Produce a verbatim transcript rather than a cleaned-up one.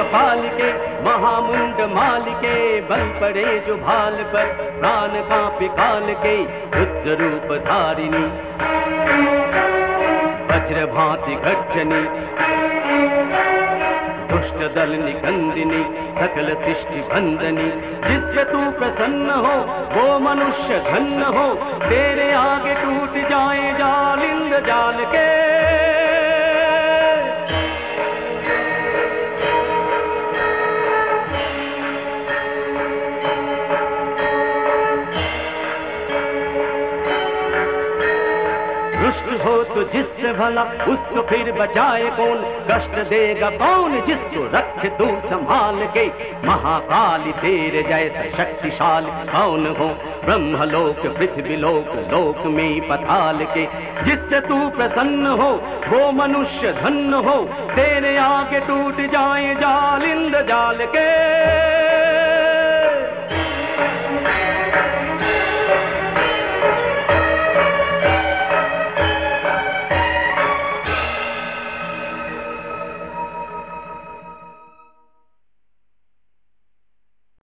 महाकाल के महामुंड माल के बल पड़े जो भाल पर प्राण कांपे काल के रुद्र रूप धारिणी वज्र भांति गर्जनी दुष्ट दल निकंदिनी सकल सृष्टि बंदनी जिस पे तू प्रसन्न हो वो मनुष्य धन्य हो तेरे आगे टूट जाए जाल इंद्र जाल के हो तो जिससे भला उसको फिर बचाए कौन कष्ट देगा कौन जिसको रखे तू संभाल के महाकाली तेरे जैसा शक्तिशाली कौन हो ब्रह्मलोक पृथ्वी लोक लोक में पताल के जिससे तू प्रसन्न हो वो मनुष्य धन्य हो तेरे आगे टूट जाए जाल इंद्र जाल के